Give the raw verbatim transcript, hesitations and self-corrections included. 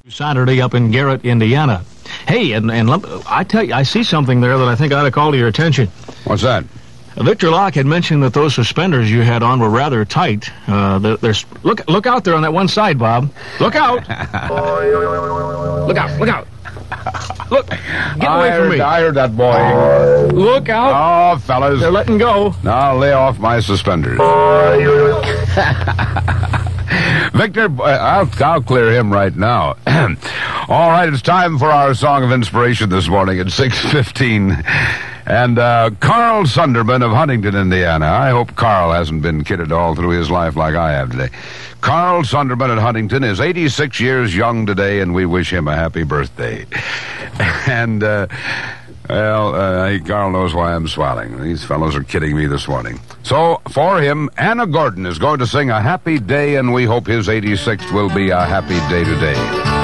Saturday up in Garrett, Indiana. Hey, and, and I tell you, I see something there that I think ought to call to your attention. What's that? Victor Locke had mentioned that those suspenders you had on were rather tight. Uh, there's look look out there on that one side, Bob. Look out! Look out! Look out! Look! Get away I from heard, me! I heard that boy. Look out! Oh, fellas. They're letting go. Now lay off my suspenders. Victor, uh, I'll, I'll clear him right now. All right, it's time for our Song of Inspiration this morning at six fifteen. And uh, Carl Sunderman of Huntington, Indiana. I hope Carl hasn't been kidded all through his life like I have today. Carl Sunderman at Huntington is eighty-six years young today, and we wish him a happy birthday. And, uh, well, uh, Carl knows why I'm smiling. These fellows are kidding me this morning. So, for him, Anna Gordon is going to sing a happy day, and we hope his eighty-sixth will be a happy day today.